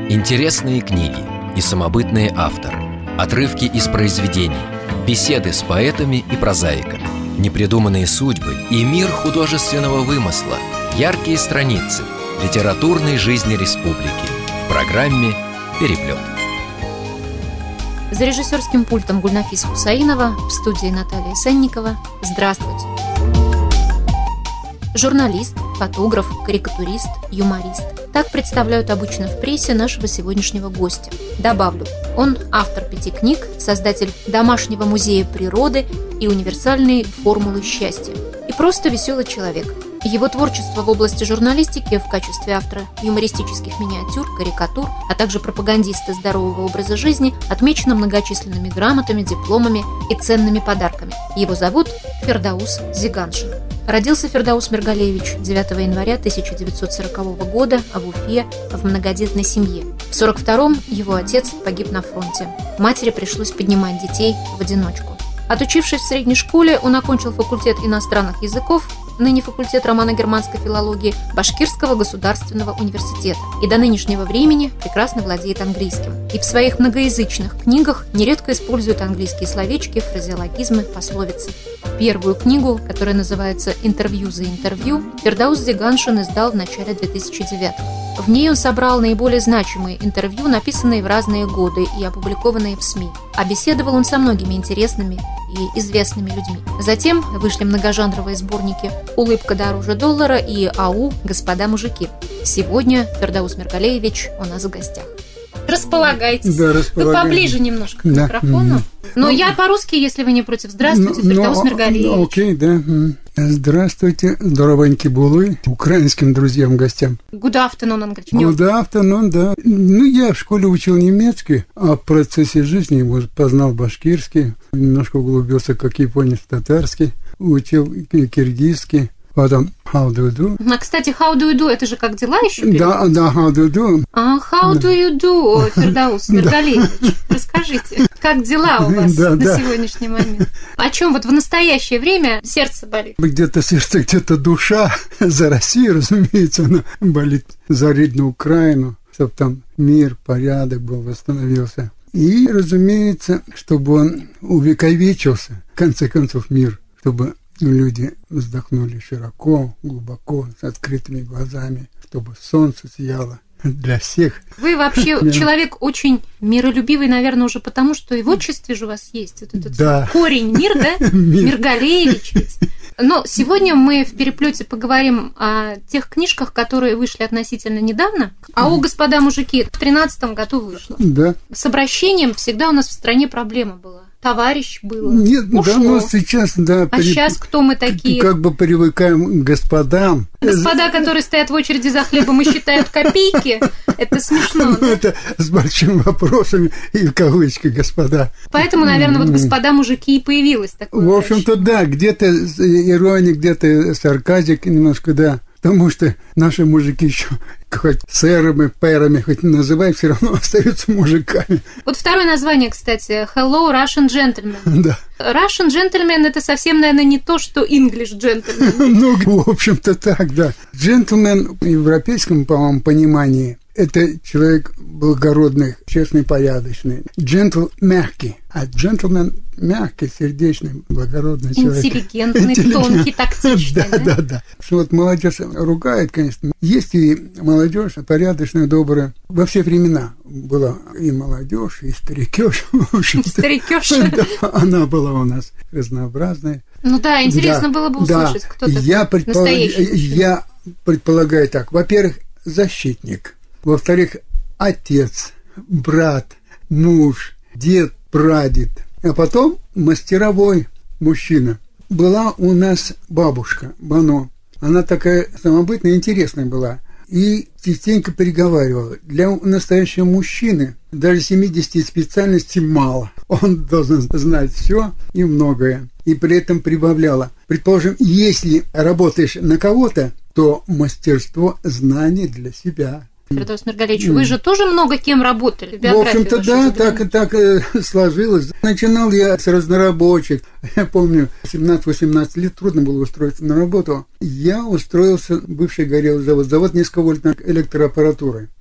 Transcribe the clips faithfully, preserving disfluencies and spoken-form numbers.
Интересные книги и самобытные авторы, отрывки из произведений, беседы с поэтами и прозаиками, непридуманные судьбы и мир художественного вымысла, яркие страницы литературной жизни республики в программе «Переплет». За режиссерским пультом Гульнафис Хусаинова, в студии Наталья Сенникова. Здравствуйте! Журналист, фотограф, карикатурист, юморист. Так представляют обычно в прессе нашего сегодняшнего гостя. Добавлю, он автор пяти книг, создатель домашнего музея природы и универсальной формулы счастья. И просто веселый человек. Его творчество в области журналистики в качестве автора юмористических миниатюр, карикатур, а также пропагандиста здорового образа жизни отмечено многочисленными грамотами, дипломами и ценными подарками. Его зовут Фердаус Зиганшин. Родился Фердаус Миргалеевич девятого января тысяча девятьсот сорокового года в Уфе в многодетной семье. В сорок втором его отец погиб на фронте. Матери пришлось поднимать детей в одиночку. Отучившись в средней школе, он окончил факультет иностранных языков, ныне факультет романо-германской филологии, Башкирского государственного университета, и до нынешнего времени прекрасно владеет английским. И в своих многоязычных книгах нередко использует английские словечки, фразеологизмы, пословицы. Первую книгу, которая называется «Интервью за интервью», Фердаус Зиганшин издал в начале две тысячи девятого. В ней он собрал наиболее значимые интервью, написанные в разные годы и опубликованные в СМИ. А беседовал он со многими интересными и известными людьми. Затем вышли многожанровые сборники «Улыбка дороже доллара» и «Ау, господа мужики». Сегодня Фердаус Миргалеевич у нас в гостях. Располагайтесь. Да, располагайтесь. Вы поближе немножко к да. микрофону. Mm-hmm. Но ну, я по-русски, если вы не против. Здравствуйте, ну, Фердаус Миргалеевич. Окей, да. Здравствуйте, здоровенькие булы, украинским друзьям, гостям. Good afternoon, англичане. Good afternoon, да. Ну, я в школе учил немецкий, а в процессе жизни познал башкирский, немножко углубился, как японец, татарский, учил киргизский. Потом how do you do? А, кстати, how do you do? Это же как дела еще? Да, да, how do you do? А, how do you do, Фердаус Миргалеевич? Расскажите, как дела у вас да, на да. сегодняшний момент? О чем вот в настоящее время сердце болит? Где-то сердце, где-то душа за Россию, разумеется, она болит за родную Украину, чтобы там мир, порядок был, восстановился. И, разумеется, чтобы он увековечился, в конце концов, мир, чтобы люди вздохнули широко, глубоко, с открытыми глазами, чтобы солнце сияло для всех. Вы вообще человек очень миролюбивый, наверное, уже потому, что и в отчестве же у вас есть вот этот да. корень мир, да? Миргалеевич. Но сегодня мы в переплете поговорим о тех книжках, которые вышли относительно недавно. А «О, господа мужики» в тринадцатом году вышло. Да. С обращением всегда у нас в стране проблема была. Товарищ было. Нет, ушло. да, ну сейчас, да. А при... сейчас кто мы такие? Как бы привыкаем к господам. Господа, которые стоят в очереди за хлебом и считают копейки, это смешно. Да? Это с большими вопросами и в кавычках господа. Поэтому, наверное, вот господа мужики и появилось такое. В общем-то, да, где-то ирония, где-то сарказик немножко, да. Потому что наши мужики еще хоть сэрами, пэрами, хоть называй, все равно остаются мужиками. Вот второе название, кстати, Hello, Russian Gentleman. Да. Russian Gentleman – это совсем, наверное, не то, что English Gentleman. Ну, в общем-то, так, да. Джентльмен в европейском, по-моему, понимании – это человек благородный, честный, порядочный. Джентл – мягкий, а джентльмен – мягкий, сердечный, благородный человек. Интеллигентный, тонкий, тактичный. Да, да, да. Что вот молодежь ругает, конечно. Есть и молодежь порядочная, добрая. Во все времена была и молодежь, и старикёж. И старикёж. Да, она была у нас разнообразная. Ну да, интересно да, было бы услышать, да. кто такой я предполаг... настоящий. Я предполагаю так. Во-первых, защитник. Во-вторых, отец, брат, муж, дед, прадед. А потом мастеровой мужчина. Была у нас бабушка Бано. Она такая самобытная, интересная была. И частенько переговаривала. Для настоящего мужчины даже семидесяти специальностей мало. Он должен знать все и многое. И при этом прибавляла. Предположим, если работаешь на кого-то, то мастерство, знание для себя. Фердаус Миргалеевич, вы же тоже много кем работали? В, в общем-то, да, так, так э, сложилось. Начинал я с разнорабочих. Я помню, семнадцать-восемнадцать лет трудно было устроиться на работу. Я устроился в бывший горелый завод, завод низковольтной электроаппаратуры.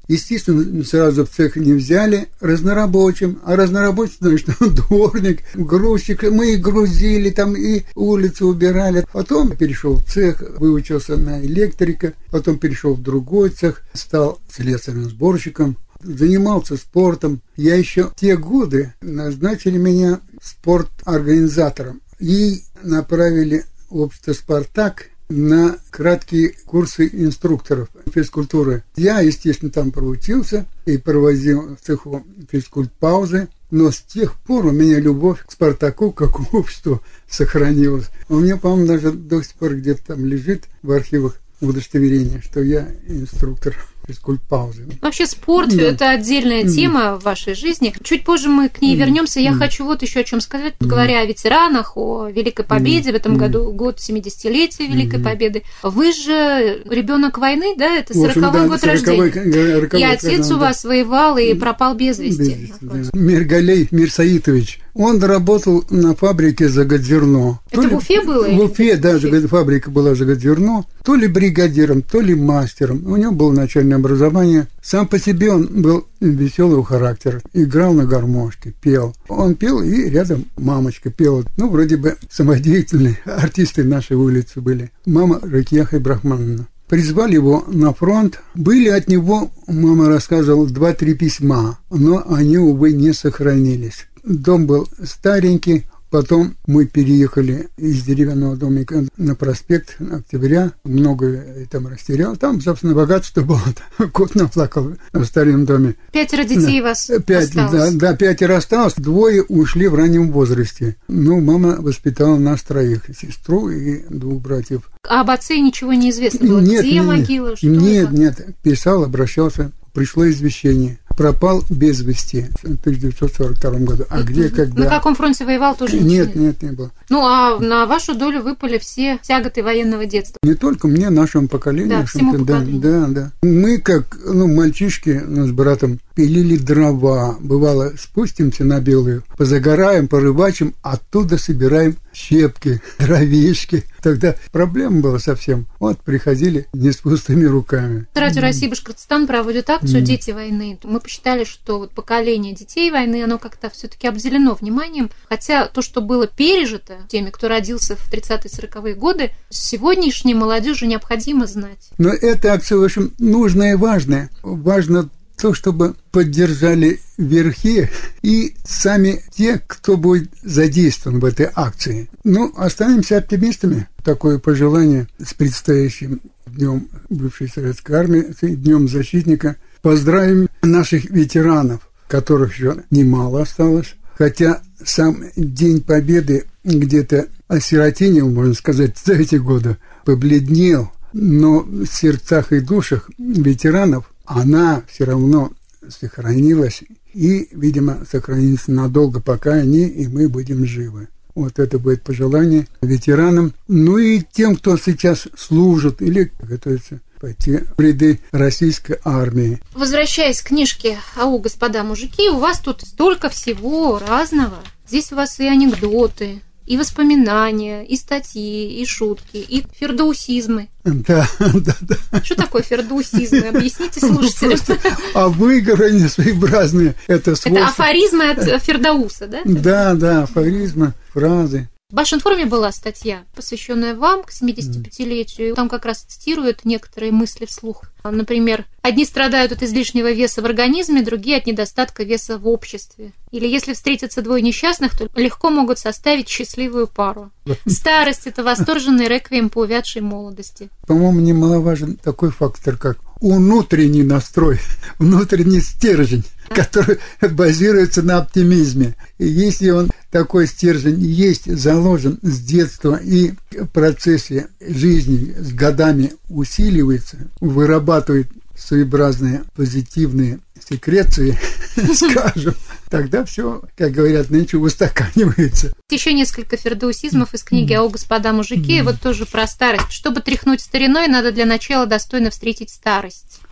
Естественно, сразу в цех не взяли разнорабочим, а разнорабочий, значит, дворник, грузчик. Мы и грузили там, и улицу убирали. Потом перешел в цех, выучился на электрика, потом перешел в другой цех, стал слесарем-сборщиком, занимался спортом. Я еще в те годы назначили меня спорторганизатором и направили в общество «Спартак» на краткие курсы инструкторов физкультуры. Я, естественно, там проучился и проводил в цеху физкульт-паузы, но с тех пор у меня любовь к «Спартаку» как к обществу сохранилась. У меня, по-моему, даже до сих пор где-то там лежит в архивах удостоверение, что я инструктор физкульт-паузы. Вообще спорт да. это отдельная да. тема в вашей жизни. Чуть позже мы к ней да. вернемся. Я да. хочу вот еще о чем сказать, да. говоря о ветеранах, о Великой Победе. Да. В этом да. году год семидесятилетия Великой да. Победы. Вы же ребенок войны, да? Это сороковой да, год рождения. И отец да. у вас воевал и пропал без вести. Без вести да. Миргалей Мирсаитович. Он работал на фабрике «Заготзерно». Это то в Уфе ли, было? В Уфе, да, Уфе? Фабрика была «Заготзерно». То ли бригадиром, то ли мастером. У него было начальное образование. Сам по себе он был веселого характера. Играл на гармошке, пел. Он пел, и рядом мамочка пела. Ну, вроде бы самодеятельные артисты нашей улицы были. Мама Ракия Ибрахмановна. Призвали его на фронт. Были от него, мама рассказывала, два-три письма, но они, увы, не сохранились. Дом был старенький. Потом мы переехали из деревянного домика на проспект Октября. Много там растерял. Там, собственно, богатство было. Кот наплакал в старом доме. Пятеро детей да. вас Пять, осталось? Да, да, пятеро осталось. Двое ушли в раннем возрасте. Ну, мама воспитала нас троих. Сестру и двух братьев. А об отце ничего не известно было? Нет, Где нет, могила? Что нет, это? нет. Писал, обращался. Пришло извещение. Пропал без вести в тысяча девятьсот сорок втором году. А где, когда? На каком фронте воевал, тоже Нет, не нет, не было. Ну, а на вашу долю выпали все тяготы военного детства. Не только мне, нашему поколению. Да, нашему, всему да, поколению. да, да. Мы, как ну, мальчишки, ну, с братом, пилили дрова. Бывало, спустимся на Белую, позагораем, порыбачим, оттуда собираем щепки, дровишки. Тогда проблема была совсем. Вот приходили не с пустыми руками. Радио России Башкортостан проводит акцию Mm. «Дети войны». Мы посчитали, что вот поколение детей войны, оно как-то все-таки обделено вниманием. Хотя то, что было пережито теми, кто родился в тридцатые-сороковые годы, сегодняшней молодежи необходимо знать. Но эта акция, в общем, нужная и важная. Важно то, чтобы поддержали верхи и сами те, кто будет задействован в этой акции. Ну, останемся оптимистами. Такое пожелание с предстоящим Днем бывшей Советской Армии, Днем защитника. Поздравим наших ветеранов, которых еще немало осталось. Хотя сам День Победы где-то осиротенил, можно сказать, за эти годы, побледнел. Но в сердцах и душах ветеранов она все равно сохранилась и, видимо, сохранится надолго, пока они и мы будем живы. Вот это будет пожелание ветеранам, ну и тем, кто сейчас служит или готовится пойти в ряды российской армии. Возвращаясь к книжке «Ау, господа мужики», у вас тут столько всего разного. Здесь у вас и анекдоты, и воспоминания, и статьи, и шутки, и фердоусизмы. Да, да, да. Что такое фердоусизмы? Объясните слушателям. А выговоры своеобразные. Это свойство. Это афоризмы от Фердауса, да? Да, да, афоризмы, фразы. В Башинформе была статья, посвященная вам к семидесятипятилетию. Там как раз цитируют некоторые мысли вслух. Например, одни страдают от излишнего веса в организме, другие от недостатка веса в обществе. Или если встретятся двое несчастных, то легко могут составить счастливую пару. Старость – это восторженный реквием по увядшей молодости. По-моему, немаловажен такой фактор, как внутренний настрой, внутренний стержень, который базируется на оптимизме. И если он, такой стержень, есть заложен с детства и в процессе жизни с годами усиливается, вырабатывает своеобразные позитивные секреции, скажем, тогда все, как говорят нынче, устаканивается. Еще несколько фердоусизмов из книги «Ау, господа мужики», вот тоже про старость. Чтобы тряхнуть стариной, надо для начала достойно встретить старость.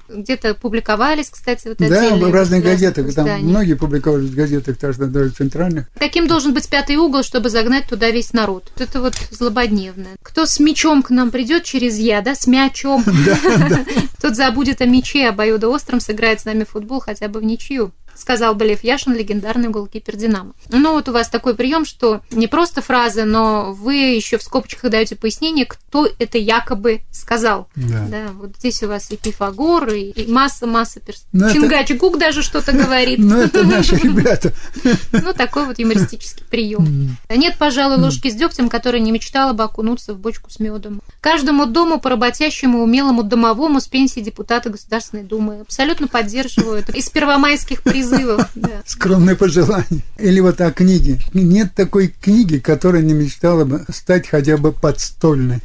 где-то публиковались, кстати, вот Да, отдельные в разных государственные газетах, там издания. многие публиковались в газетах, так что даже центральных. Каким должен быть пятый угол, чтобы загнать туда весь народ? Вот это вот злободневное. Кто с мечом к нам придет через я, да, с мячом, тот забудет о мяче, обоюдоостром, сыграет с нами в футбол хотя бы в ничью, сказал бы Лев Яшин, легендарный голкипер «Динамо». Ну вот у вас такой прием, что не просто фразы, но вы еще в скобочках даете пояснение, кто это якобы сказал. Да. Да, вот здесь у вас и Пифагор, и, и масса-масса перс... Ну, Чингачгук даже что-то говорит. Ну, это наши ребята. Ну, такой вот юмористический прием. Нет, пожалуй, ложки с дегтем, которая не мечтала бы окунуться в бочку с медом. Каждому дому по работящему, умелому домовому с пенсии депутаты Государственной Думы абсолютно поддерживают. Из первомайских призывов. Да. Скромное пожелание. Или вот о книге. Нет такой книги, которая не мечтала бы стать хотя бы подстольной.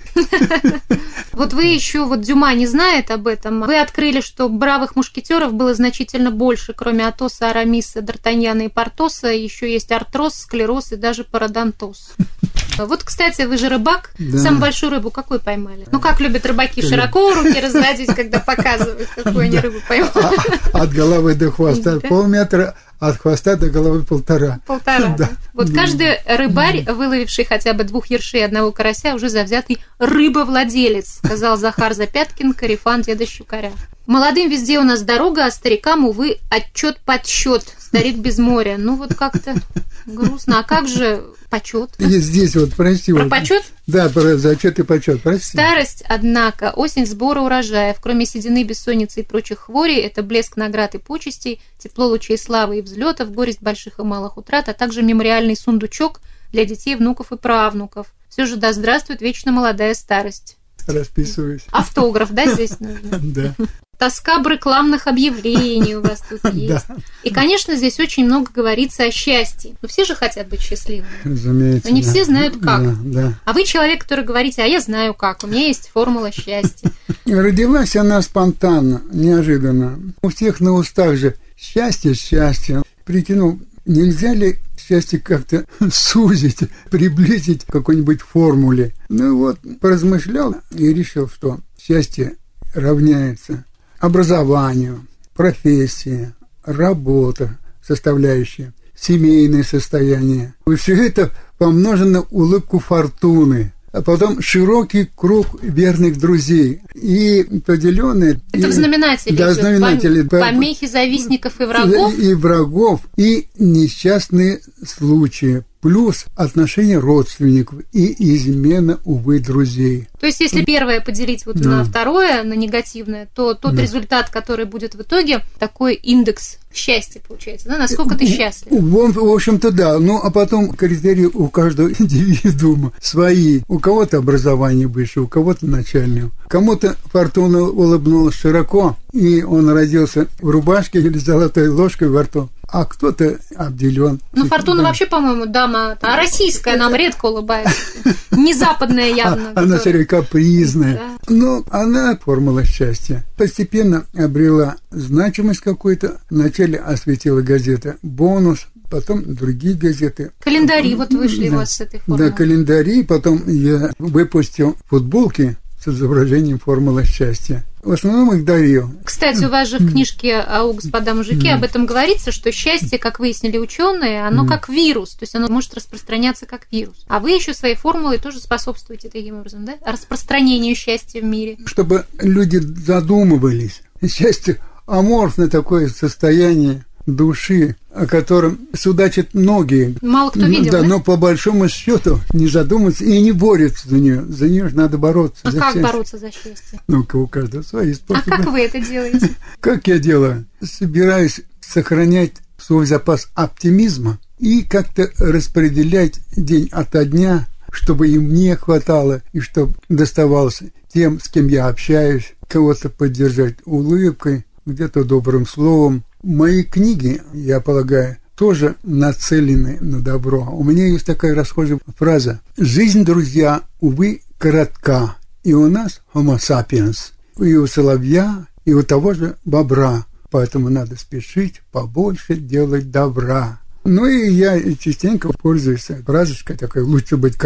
Вот вы еще, вот Дюма не знает об этом. Вы открыли, что бравых мушкетеров было значительно больше. Кроме Атоса, Арамиса, Д'Артаньяна и Портоса, еще есть артроз, склероз и даже пародонтоз. Вот, кстати, вы же рыбак. Да. Самую большую рыбу какую поймали? Ну, как любят рыбаки, широко руки разводить, когда показывают, какую они рыбу поймали. От головы до хвоста полметра, от хвоста до головы полтора. Полтора. Да. Вот каждый рыбарь, выловивший хотя бы двух ершей и одного карася, уже завзятый рыбовладелец, сказал Захар Запяткин, корефан деда Щукаря. Молодым везде у нас дорога, а старикам, увы, отчет-подсчет. Старик без моря. Ну, вот как-то грустно. А как же почет? Есть здесь вот, прости. Про вот. почет? Да, про зачет и почет, прости. Старость, однако, осень сбора урожаев, кроме седины, бессонницы и прочих хворей, это блеск наград и почестей, тепло лучей славы и взлетов, горесть больших и малых утрат, а также мемориальный сундучок для детей, внуков и правнуков. Все же да здравствует вечно молодая старость. Расписываюсь. Автограф, да, здесь нужно? Да. Тоска б рекламных объявлений у вас тут есть. Да. И, конечно, здесь очень много говорится о счастье. Но все же хотят быть счастливыми. Разумеется. Но не да. все знают, как. Да, да. А вы человек, который говорите, а я знаю, как. У меня есть формула счастья. Родилась она спонтанно, неожиданно. У всех на устах же счастье, счастье. Прикинул, нельзя ли счастье как-то сузить, приблизить к какой-нибудь формуле. Ну вот, поразмышлял и решил, что счастье равняется образованию, профессии, работа, составляющая, семейное состояние. И все это помножено улыбку фортуны, а потом широкий круг верных друзей и поделенные... Это и, в знаменателе. Да, знаменатели. Помехи завистников и врагов. И врагов, и несчастные случаи. Плюс отношения родственников и измена, увы, друзей. То есть, если первое поделить вот да. на второе, на негативное, то тот да. результат, который будет в итоге, такой индекс счастья получается, да? Насколько ты счастлив? В, в общем-то, да. Ну, а потом критерии у каждого индивидуума свои. У кого-то образование выше, у кого-то начальное. Кому-то фортуна улыбнулась широко, и он родился в рубашке или золотой ложкой во рту. А кто-то обделен. Ну, фортуна да. вообще, по-моему, дама, а российская нам редко улыбается. Не западная явно. Она все капризная. Да. Но она формула счастья. Постепенно обрела значимость какую-то. Вначале осветила газета «Бонус», потом другие газеты. Календари вот вышли да. у вас с этой формулой. Да, календари. Потом я выпустил футболки с изображением формулы счастья. В основном их дарил. Кстати, у вас же в книжке «Ау, господа мужики» об этом говорится, что счастье, как выяснили ученые, оно как вирус, то есть оно может распространяться как вирус. А вы еще своей формулой тоже способствуете таким образом, да? Распространению счастья в мире. Чтобы люди задумывались. Счастье аморфное такое состояние души, о котором судачат многие. Мало кто видел, да, да? Но по большому счету не задумываются и не борются за нее. За нее же надо бороться. А за как счастье. бороться за счастье? Ну-ка, у каждого свои способы. А как вы это делаете? Как я делаю? Собираюсь сохранять свой запас оптимизма и как-то распределять день ото дня, чтобы и мне хватало, и чтобы доставалось тем, с кем я общаюсь, кого-то поддержать улыбкой, где-то добрым словом. Мои книги, я полагаю, тоже нацелены на добро. У меня есть такая расхожая фраза: «Жизнь, друзья, увы, коротка, и у нас homo sapiens, и у соловья, и у того же бобра, поэтому надо спешить побольше делать добра». Ну и я частенько пользуюсь фразочкой такой: «Лучше быть королем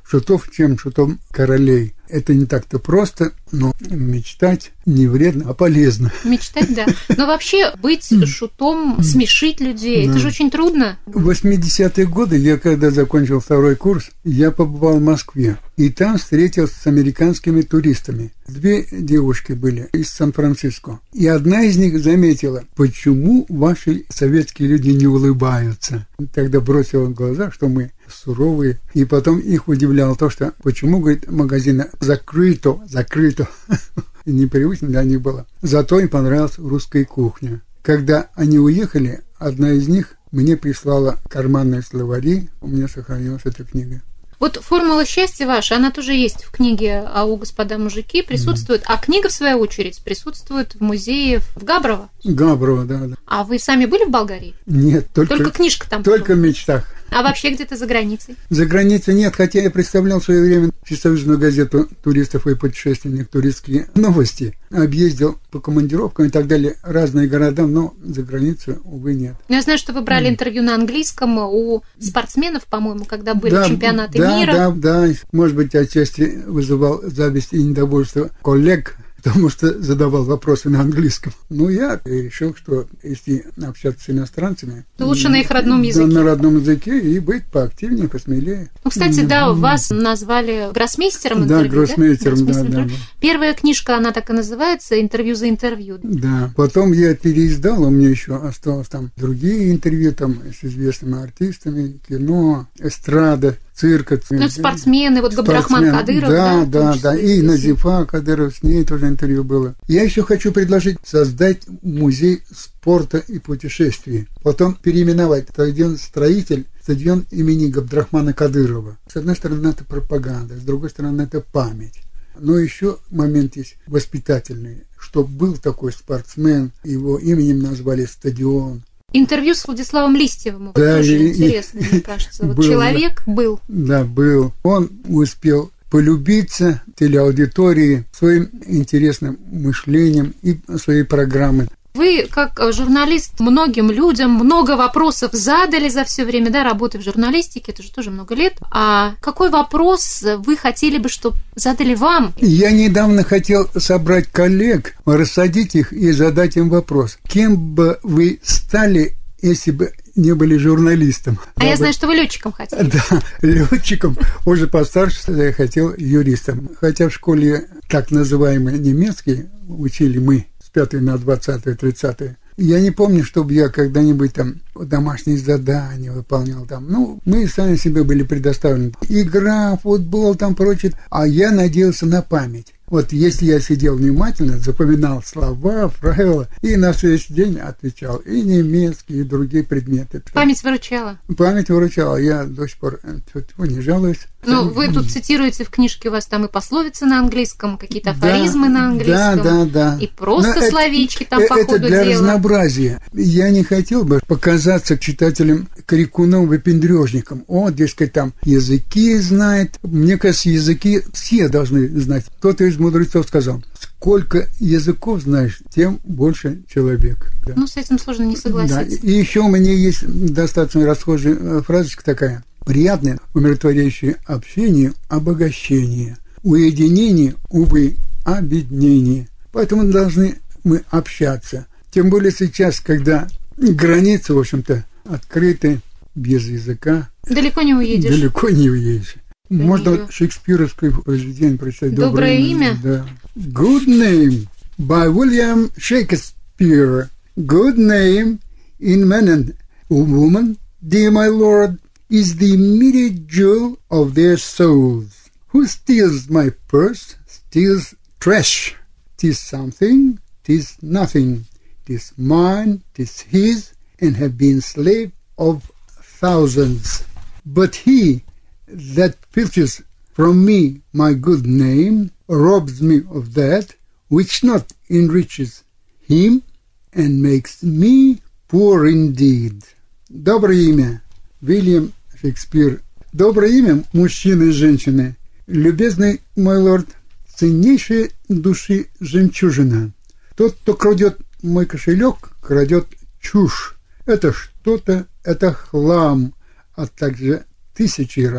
шутов, чем шутом королей. Это не так-то просто, но мечтать не вредно, а полезно. Мечтать, да. Но вообще быть шутом, смешить людей, да. Это же очень трудно. В восьмидесятые годы, я когда закончил второй курс, я побывал в Москве. И там встретился с американскими туристами. Две девушки были из Сан-Франциско. И одна из них заметила, почему ваши советские люди не улыбаются. Тогда бросила в глаза, что мы суровые. И потом их удивляло то, что почему, говорит, магазины закрыто, закрыто. Непривычно для них было. Зато им понравилась русская кухня. Когда они уехали, одна из них мне прислала карманные словари. У меня сохранилась эта книга. Вот формула счастья ваша, она тоже есть в книге «Ау, господа мужики», присутствует, mm. а книга, в свою очередь, присутствует в музее в Габрово. Габрово, да, да. А вы сами были в Болгарии? Нет, только, только книжка там. Только в мечтах. А вообще где-то за границей? За границей нет, хотя я представлял в свое время всесоюзную газету туристов и путешественников «Туристские новости». Объездил по командировкам и так далее разные города, но за границу, увы, нет. Я знаю, что вы брали mm. интервью на английском у спортсменов, по-моему, когда были да, чемпионаты да, мира. Да, да, да. Может быть, отчасти вызывал зависть и недовольство коллег, потому что задавал вопросы на английском. Ну, я решил, что если общаться с иностранцами... То лучше на их родном языке. На родном языке и быть поактивнее, посмелее. Ну, кстати, mm-hmm. да, вас назвали гроссмейстером да, интервью, гроссмейстером, да? Гроссмейстером, да, да, да. Первая книжка, она так и называется «Интервью за интервью». Да, потом я переиздал, у меня еще осталось там другие интервью там с известными артистами, кино, эстрада, цирка. Ну, спортсмены, вот Габдрахман Кадыров. Да, да, да, да. И Назифа Кадыров, с ней тоже интервью было. Я еще хочу предложить создать музей спорта и путешествий. Потом переименовать стадион-строитель, стадион имени Габдрахмана Кадырова. С одной стороны, это пропаганда, с другой стороны, это память. Но еще момент есть воспитательный, что был такой спортсмен, его именем назвали стадион. Интервью с Владиславом Листьевым. Да, тоже и, интересно, и, мне кажется. Вот был, человек был. Да, был. Он успел полюбиться телеаудитории своим интересным мышлением и своей программой. Вы, как журналист, многим людям много вопросов задали за все время, да, работы в журналистике, это же тоже много лет. А какой вопрос вы хотели бы, чтобы задали вам? Я недавно хотел собрать коллег, рассадить их и задать им вопрос. Кем бы вы стали, если бы не были журналистом? А да, я знаю, что вы летчиком хотели. Да, летчиком. Уже постарше я хотел юристом. Хотя в школе так называемый немецкий учили мы с пятого на двадцатое, тридцатое. Я не помню, чтобы я когда-нибудь там домашние задания выполнял там. Ну, мы сами себе были предоставлены. Игра, футбол, там прочее. А я надеялся на память. Вот если я сидел внимательно, запоминал слова, правила, и на следующий день отвечал и немецкий, и другие предметы. Память выручала? Память выручала. Я до сих пор не жалуюсь. Ну, вы тут цитируете в книжке, у вас там и пословицы на английском, какие-то афоризмы да, на английском. Да, да, да. И просто но словечки это, там по это ходу для дела. Разнообразия. Я не хотел бы показаться читателям крикуном-выпендрежником. О, дескать, там языки знает. Мне кажется, языки все должны знать. Кто-то из мудрецов сказал, сколько языков знаешь, тем больше человек. Да. Ну, с этим сложно не согласиться. Да. И еще у меня есть достаточно расхожая фразочка такая. Приятное, умиротворяющее общение, обогащение. Уединение, увы, обеднение. Поэтому должны мы общаться. Тем более сейчас, когда границы, в общем-то, открыты, без языка. Далеко не уедешь. Далеко не уедешь. Да можно вот шекспировское произведение прочитать. Доброе, Доброе имя? Да. Good Name by William Shakespeare. Good name in man and woman, dear my lord, is the immediate jewel of their souls. Who steals my purse, steals trash. 'Tis something, 'tis nothing. 'Tis mine, 'tis his, and have been slave of thousands. But he that filches from me my good name robs me of that which not enriches him and makes me poor indeed. Доброе имя. Вильям Шекспир. Доброе имя мужчины и женщины. Любезный мой лорд, ценнейшая души жемчужина. Тот, кто крадет мой кошелек, крадет чушь. Это что-то, это хлам, а также тысячи раб.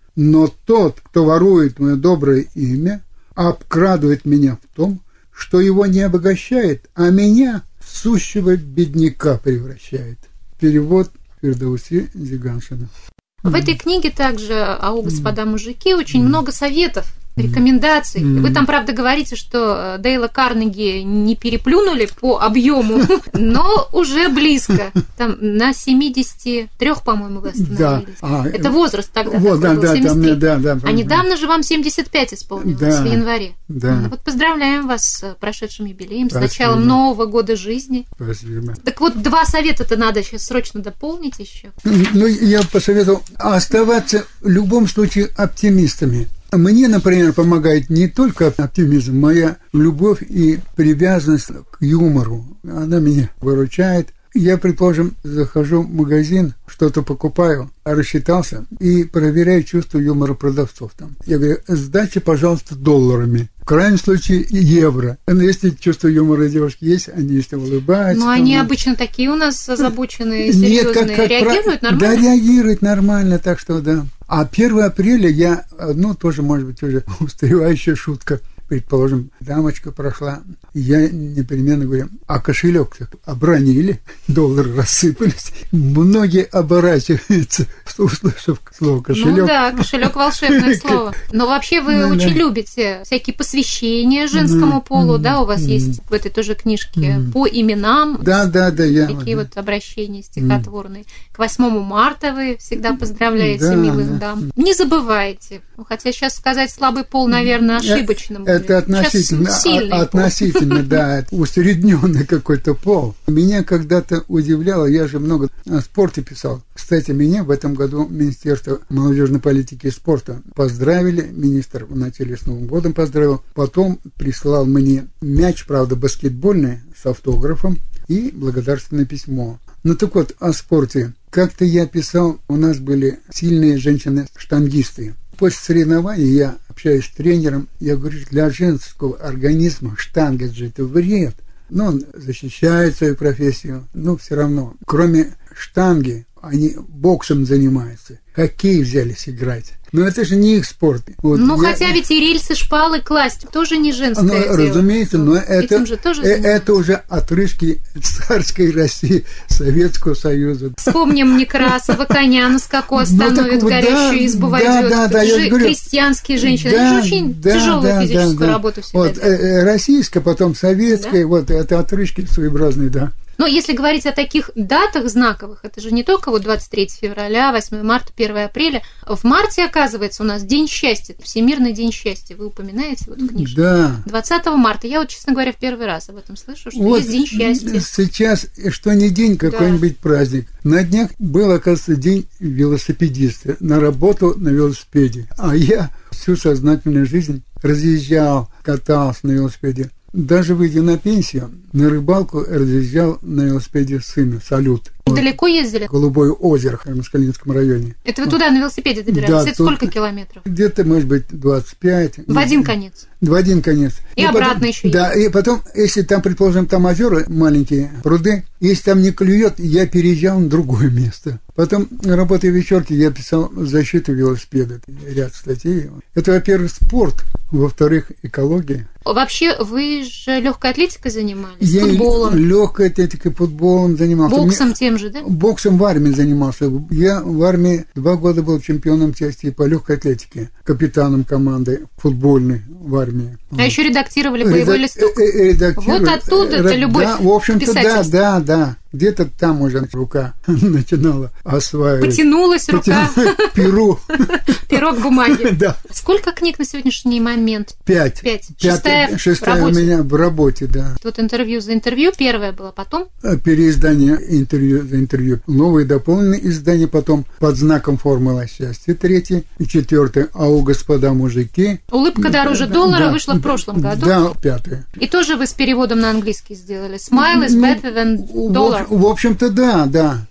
Но тот, кто ворует мое доброе имя, обкрадывает меня в том, что его не обогащает, а меня в сущего бедняка превращает. Перевод Фирдауси Зиганшина. В этой книге также «Ау, господа мужики» очень много советов, рекомендаций. Mm-hmm. Вы там, правда, говорите, что Дейла Карнеги не переплюнули по объему, но уже близко. Там на семидесяти трёх, по-моему, вы остановились. Да. А, это возраст тогда. Вот, да, был, да, семьдесят три. Там, да, да, а недавно же вам семьдесят пять исполнилось, да, в январе. Да. Вот поздравляем вас с прошедшим юбилеем, с началом нового года жизни. Спасибо. Так вот, два совета-то надо сейчас срочно дополнить еще. Ну, я посоветовал оставаться в любом случае оптимистами. Мне, например, помогает не только оптимизм, моя любовь и привязанность к юмору. Она меня выручает. Я, предположим, захожу в магазин, что-то покупаю, рассчитался и проверяю чувство юмора продавцов там. Я говорю, сдача, пожалуйста, долларами. В крайнем случае евро. Но если чувство юмора девушки есть, они если улыбаются. Но они обычно такие у нас озабоченные, серьезные. Нет, как, как реагируют про... нормально? Да, реагируют нормально, так что да. А первого апреля я, ну, тоже, может быть, уже устаревающая шутка. Предположим, дамочка прошла, я непременно говорю, а кошелек обронили, доллары рассыпались. Многие оборачиваются, услышав слово кошелек. Ну да, кошелек волшебное слово. Но вообще вы очень любите всякие посвящения женскому полу, да, у вас есть в этой тоже книжке по именам. Да, да, да. Такие вот обращения стихотворные. К восьмому марта вы всегда поздравляете милых дам. Не забывайте. Хотя сейчас сказать слабый пол, наверное, ошибочно будет. Это относительно, а, относительно, да, усредненный какой-то пол. Меня когда-то удивляло, я же много о спорте писал. Кстати, меня в этом году Министерство молодежной политики и спорта поздравили, министр в начале с Новым годом поздравил, потом прислал мне мяч, правда, баскетбольный с автографом и благодарственное письмо. Ну так вот, о спорте. Как-то я писал, у нас были сильные женщины-штангисты. После соревнований я общаюсь с тренером, я говорю, для женского организма штанга же это вред. Но он защищает свою профессию, но все равно. Кроме штанги, они боксом занимаются, хоккей взялись играть. Но это же не их спорт. Вот ну, я... хотя ведь и рельсы, шпалы класть тоже не женское ну, дело. Разумеется, но это, же тоже это уже отрыжки царской России, Советского Союза. Вспомним Некрасова, коня на скаку остановит, ну, горящую да, избу войдет. Да, да, да, это же говорю, крестьянские женщины. Да, это же очень да, тяжелую да, физическую да, работу всегда вот, делают. Российская, потом советская, да? Вот это отрыжки своеобразные, да. Но если говорить о таких датах знаковых, это же не только вот двадцать третьего февраля, восьмого марта, первого апреля. В марте, оказывается, у нас День счастья, Всемирный день счастья. Вы упоминаете вот в книжке? Да. двадцатого марта. Я вот, честно говоря, в первый раз об этом слышу, что вот есть День счастья. Сейчас, что не день, какой-нибудь да. праздник. На днях был, оказывается, День велосипедиста. На работу на велосипеде. А я всю сознательную жизнь разъезжал, катался на велосипеде. Даже выйдя на пенсию, на рыбалку разъезжал на велосипеде сына, салют. Далеко ездили? Голубое озеро в Москалинском районе. Это вы туда на велосипеде добирались? Да, это тут... сколько километров? Где-то, может быть, двадцать пять. В один конец? В один конец. И, и обратно потом, еще да, и потом, если там, предположим, там озера, маленькие пруды, если там не клюет, я переезжал на другое место. Потом, работая в вечерке, я писал защиту велосипеда, ряд статей. Это, во-первых, спорт, во-вторых, экология. Вообще, вы же легкой атлетикой занимались, я футболом? Легкой атлетикой, футболом занимался. Боксом Мне... тем же, да? Боксом в армии занимался. Я в армии два года был чемпионом части по легкой атлетике, капитаном команды футбольной в армии. А вот. Еще редактировали боевой Редак... листок. Редактировали. Вот оттуда-то любовь да, в общем-то, к писательству. Да, да, да. Где-то там уже рука начинала осваивать. Потянулась рука. Перу. Пирог бумаги. Да. Сколько книг на сегодняшний момент? Пять. Пять. Шестая, Шестая у меня в работе, да. Вот интервью за интервью первое было, потом? Переиздание интервью за интервью. Новые дополненные издания потом под знаком «Формула счастья». Третье и четвертое. «Ау, господа мужики». «Улыбка дороже да, доллара» да, вышла в прошлом году. Да, пятое. И тоже вы с переводом на английский сделали. «Smile is better than dollar». В, в общем-то, да, да.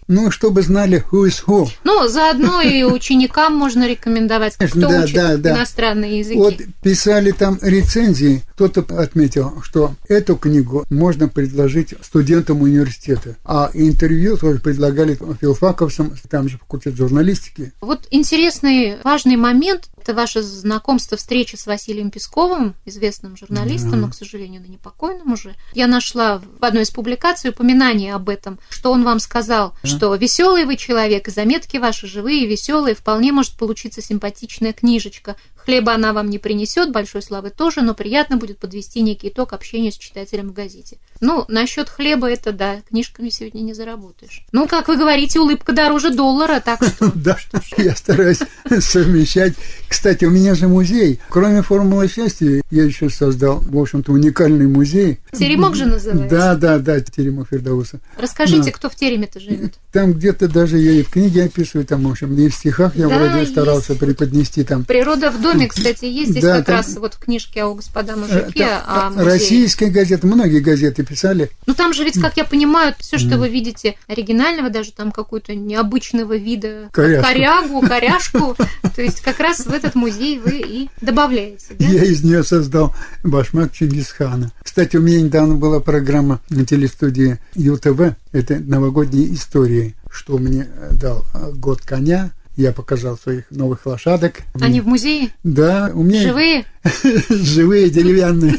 Ну, чтобы знали who is who. Ну, заодно и ученикам можно рекомендовать, кто да, учит да, да. иностранные языки. Вот писали там рецензии, кто-то отметил, что эту книгу можно предложить студентам университета, а интервью тоже предлагали филфаковцам, там же факультет журналистики. Вот интересный, важный момент – это ваше знакомство, встреча с Василием Песковым, известным журналистом, да. но, к сожалению, ныне покойным уже. Я нашла в одной из публикаций упоминание об этом, что он вам сказал, да. что веселый вы человек, и заметки ваши живые и веселые, вполне может получиться симпатичная книжечка. Хлеба она вам не принесет, большой славы тоже, но приятно будет подвести некий итог общению с читателем в газете. Ну, насчет хлеба это да, книжками сегодня не заработаешь. Ну, как вы говорите, улыбка дороже доллара, так что... Да, я стараюсь совмещать. Кстати, у меня же музей. Кроме «Формулы счастья», я еще создал, в общем-то, уникальный музей. Теремок же называется? Да, да, да, Теремок Фердауса. Расскажите, кто в тереме-то живет? Там где-то даже я и в книге описываю, там, в общем, и в стихах я да, вроде старался есть. преподнести там. «Природа в доме», кстати, есть здесь да, как там, раз вот в книжке о господа мужике, о музее. Российские газеты, многие газеты писали. Ну там же ведь, как я понимаю, все, что mm. вы видите оригинального, даже там какую-то необычного вида коряшку. корягу, коряшку, то есть как раз в этот музей вы и добавляете. Да? Я из нее создал башмак Чингисхана. Кстати, у меня недавно была программа на телестудии ЮТВ, это новогодние истории, что мне дал год коня. Я показал своих новых лошадок. Они в музее? Да. У меня живые? Живые, деревянные.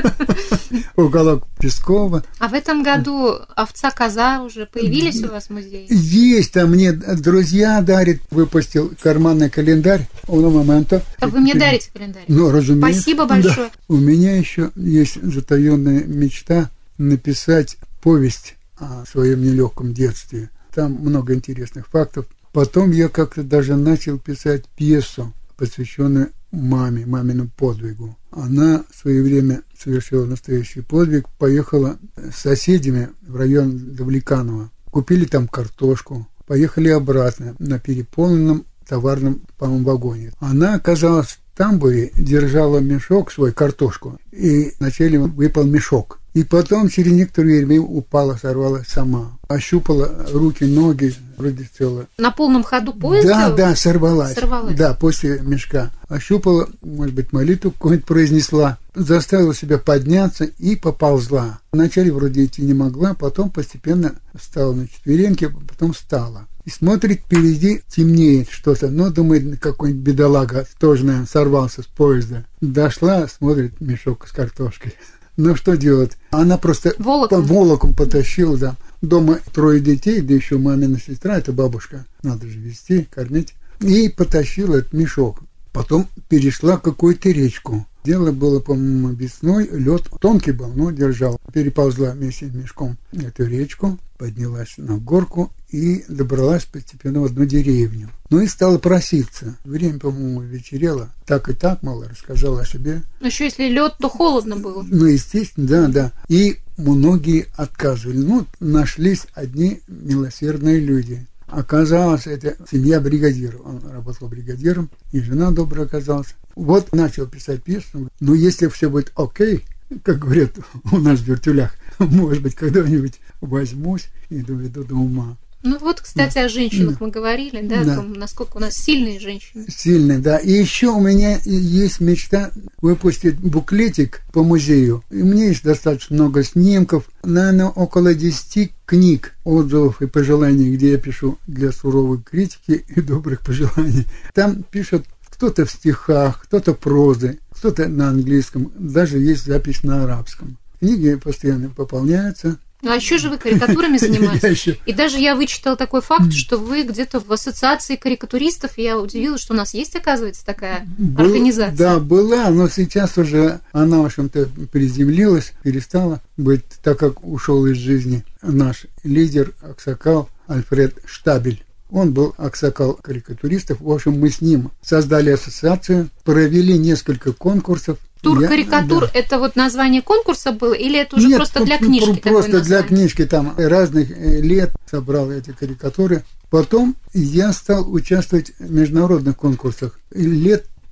Уголок Пескова. А в этом году овца-коза уже появились у вас в музее? Есть. Там мне друзья дарят. Выпустил карманный календарь. Уно момента. А вы мне дарите календарь? Ну, разумеется. Спасибо большое. Да. У меня еще есть затаенная мечта написать повесть о своем нелегком детстве. Там много интересных фактов. Потом я как-то даже начал писать пьесу, посвященную маме, маминому подвигу. Она в свое время совершила настоящий подвиг, поехала с соседями в район Давлеканово. Купили там картошку, поехали обратно на переполненном товарном, по-моему, вагоне. Она оказалась в тамбуре, держала мешок свой, картошку, и вначале выпал мешок. И потом через некоторое время упала, сорвалась сама. Ощупала руки, ноги, вроде цело. На полном ходу поезда? Да, да, сорвалась. Сорвалась. Да, после мешка. Ощупала, может быть, молитву какую-нибудь произнесла, заставила себя подняться и поползла. Вначале вроде идти не могла, потом постепенно встала на четвереньки, потом встала. И смотрит, впереди темнеет что-то. Ну, думает, какой-нибудь бедолага тоже, наверное, сорвался с поезда. Дошла, смотрит, мешок с картошкой. Ну, что делать? Она просто волоком, по волоком потащила, да. Дома трое детей, да еще мамина сестра, это бабушка. Надо же везти, кормить. И потащила этот мешок. Потом перешла какую-то речку. Дело было, по-моему, весной. Лед тонкий был, но держал. Переползла вместе с мешком эту речку, поднялась на горку и добралась постепенно в одну деревню. Ну и стала проситься. Время, по-моему, вечерело. Так и так, мало, рассказала о себе. Но еще если лед, то холодно было. Ну, естественно, да, да. И многие отказывали. Ну, нашлись одни милосердные люди. Оказалось, это семья бригадира. Он работал бригадиром, и жена добрая оказалась. Вот начал писать песню. Ну, если все будет окей, как говорят у нас в Вертюлях, может быть, когда-нибудь возьмусь и доведу до ума. Ну вот, кстати, да. о женщинах да. мы говорили, да, да. Том, насколько у нас сильные женщины. Сильные, да. И еще у меня есть мечта выпустить буклетик по музею. И у меня есть достаточно много снимков, наверное, около десяти книг, отзывов и пожеланий, где я пишу для суровой критики и добрых пожеланий. Там пишут кто-то в стихах, кто-то прозы, кто-то на английском, даже есть запись на арабском. Книги постоянно пополняются. А еще же вы карикатурами занимаетесь. И даже я вычитала такой факт, что вы где-то в ассоциации карикатуристов, и я удивилась, что у нас есть, оказывается, такая Был, организация. Да, была, но сейчас уже она, в общем-то, приземлилась, перестала быть, так как ушел из жизни наш лидер, аксакал Альфред Штабель. Он был аксакал карикатуристов. В общем, мы с ним создали ассоциацию, провели несколько конкурсов. Тур я, карикатур, да. это вот название конкурса было, или это уже Нет, просто для книжки? Просто для книжки, там разных лет собрал эти карикатуры. Потом я стал участвовать в международных конкурсах. Лет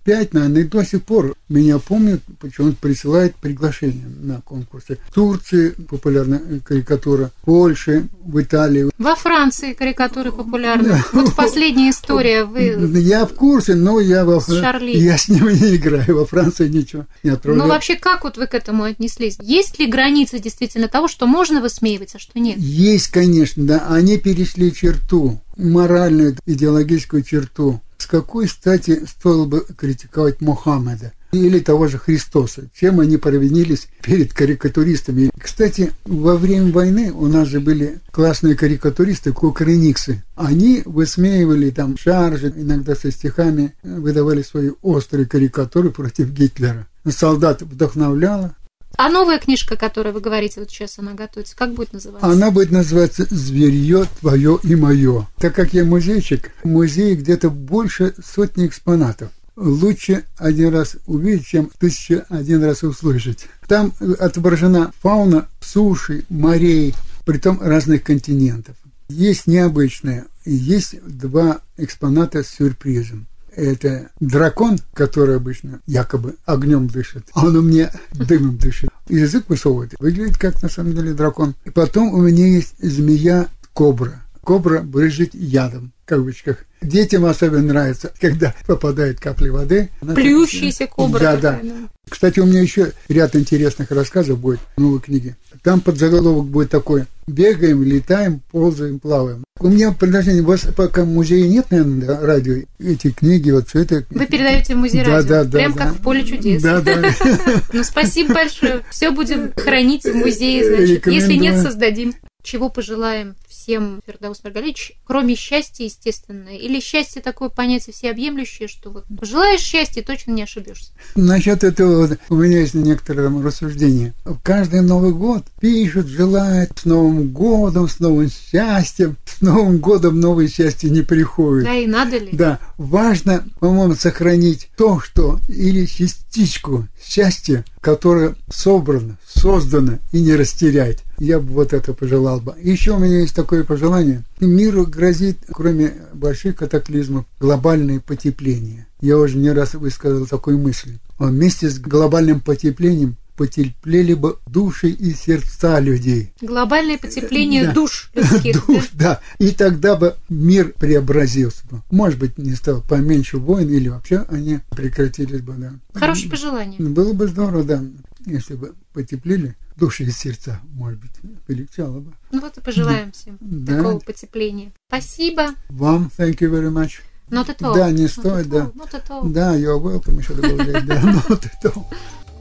пять, наверное, и до сих пор меня помнят, почему-то присылают приглашения на конкурсы. В Турции популярна карикатура, в Польше, в Италии. Во Франции карикатуры популярны. Да. Вот последняя история. Вы... Я в курсе, но я, во... я с ним не играю. Во Франции ничего не отправляю. Ну, вообще, как вот вы к этому отнеслись? Есть ли границы действительно того, что можно высмеивать, а что нет? Есть, конечно, да. Они перешли черту, моральную, идеологическую черту. С какой стати стоило бы критиковать Мухаммеда или того же Христоса? Чем они провинились перед карикатуристами? Кстати, во время войны у нас же были классные карикатуристы, кукрыниксы. Они высмеивали там шаржи, иногда со стихами выдавали свои острые карикатуры против Гитлера. Солдат вдохновляло. А новая книжка, которую вы говорите, вот сейчас она готовится, как будет называться? Она будет называться «Зверье твое и мое». Так как я музейчик, в музее где-то больше сотни экспонатов. Лучше один раз увидеть, чем тысячу один раз услышать. Там отображена фауна суши, морей, притом разных континентов. Есть необычные, и есть два экспоната с сюрпризом. Это дракон, который обычно якобы огнем дышит, а он у меня дымом дышит. Язык высовывает. Выглядит как на самом деле дракон. И потом у меня есть змея-кобра. Кобра брызжет ядом, в кавычках. Детям особенно нравится, когда попадают капли воды. Плюющаяся кобра. Да, да. Кстати, у меня еще ряд интересных рассказов будет в новой книге. Там подзаголовок будет такой: бегаем, летаем, ползаем, плаваем. У меня предложение, у вас пока музея нет, наверное, да, радио, эти книги, вот все это. Вы передаете в музей да, радио, да, да, прям да. как в поле чудес. Да, да. Ну, спасибо большое. Все будем хранить в музее, значит. Если нет, создадим. Чего пожелаем всем, Фирдаус Миргалиевич, кроме счастья, естественно? Или счастье такое понятие всеобъемлющее, что вот пожелаешь счастья, точно не ошибешься? Насчет этого вот, у меня есть некоторые там рассуждения. Каждый Новый год пишут, желают с Новым годом, с новым счастьем. С Новым годом новое счастье не приходит. Да, и надо ли? Да, важно, по-моему, сохранить то, что или частичку счастья, которое собрано, создано, и не растерять. Я бы вот это пожелал бы. Еще у меня есть такое пожелание. Миру грозит, кроме больших катаклизмов, глобальное потепление. Я уже не раз высказал такую мысль. Вместе с глобальным потеплением потеплели бы души и сердца людей. Глобальное потепление да. душ людских. Душ, да? да. И тогда бы мир преобразился бы. Может быть, не стало поменьше войн, или вообще они прекратились бы, да. Хорошее пожелание. Было бы здорово, да, если бы потеплели души и сердца, может быть, полегчало бы. Ну вот и пожелаем всем да. такого потепления. Спасибо. Вам, thank you very much. Not at all. Да, не Not стоит, да. Not at all. Да, you're welcome, еще добавлять, да, not at all.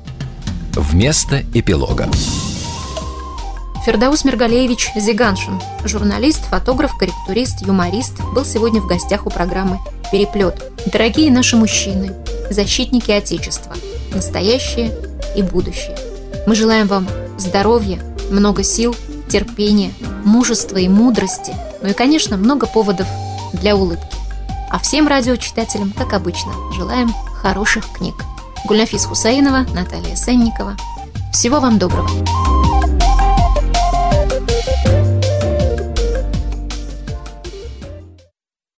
Вместо эпилога. Фирдаус Миргалиевич Зиганшин, журналист, фотограф, корректурист, юморист, был сегодня в гостях у программы «Переплет». Дорогие наши мужчины, защитники Отечества, настоящее и будущее. Мы желаем вам здоровья, много сил, терпения, мужества и мудрости, ну и, конечно, много поводов для улыбки. А всем радиочитателям, как обычно, желаем хороших книг. Гульнафис Хусаинова, Наталья Сенникова. Всего вам доброго.